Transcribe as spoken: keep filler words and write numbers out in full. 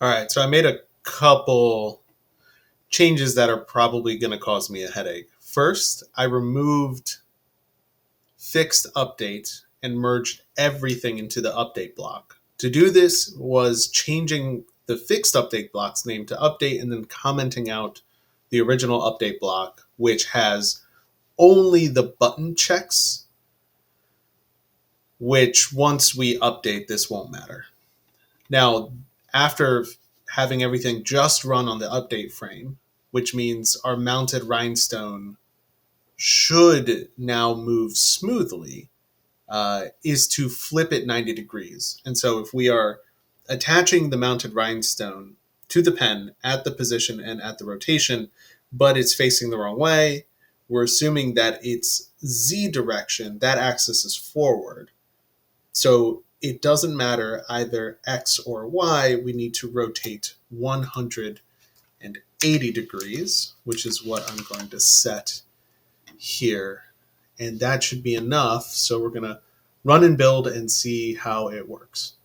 All right, so I made a couple changes that are probably going to cause me a headache. First, I removed fixed update and merged everything into the update block. To do this was changing the fixed update block's name to update and then commenting out the original update block, which has only the button checks, which once we update, this won't matter. Now, after having everything just run on the update frame, which means our mounted rhinestone should now move smoothly, uh, is to flip it ninety degrees. And so if we are attaching the mounted rhinestone to the pen at the position and at the rotation, but it's facing the wrong way, we're assuming that its Z direction, that axis is forward. So it doesn't matter either X or Y, we need to rotate one hundred eighty degrees, which is what I'm going to set here. And that should be enough. So we're going to run and build and see how it works.